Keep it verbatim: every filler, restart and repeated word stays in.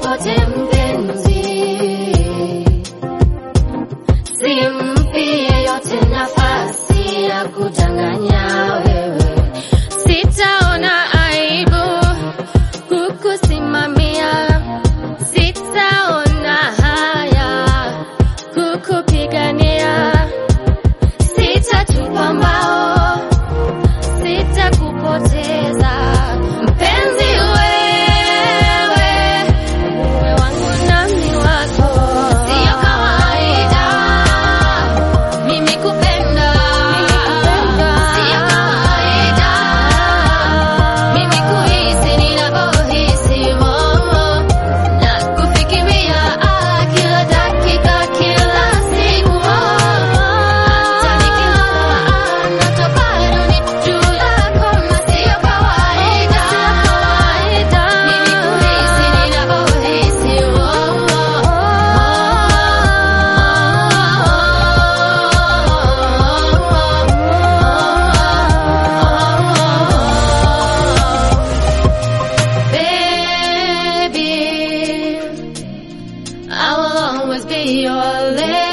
popote mpenzi, simpi yeyote nafasi ya kudanganya wewe. Sitaona aibu kukusimamia, sitaona haya kukupigania. Sitatupa mbao, sitakupoteza mpenzi wewe, uwe wangu nami wako. Sio kawaida mimi kupenda, sio kawaida mimi kuhisi ninavyohisi, oh, na kufikiria ah, kila dakika, kila siku, oh, hata nikilala ah, ndoto bado ni juu yako. Na sio kawaida mimi kuhisi ninavyohisi, oh, oh, oh. Baby, I will always be your lady.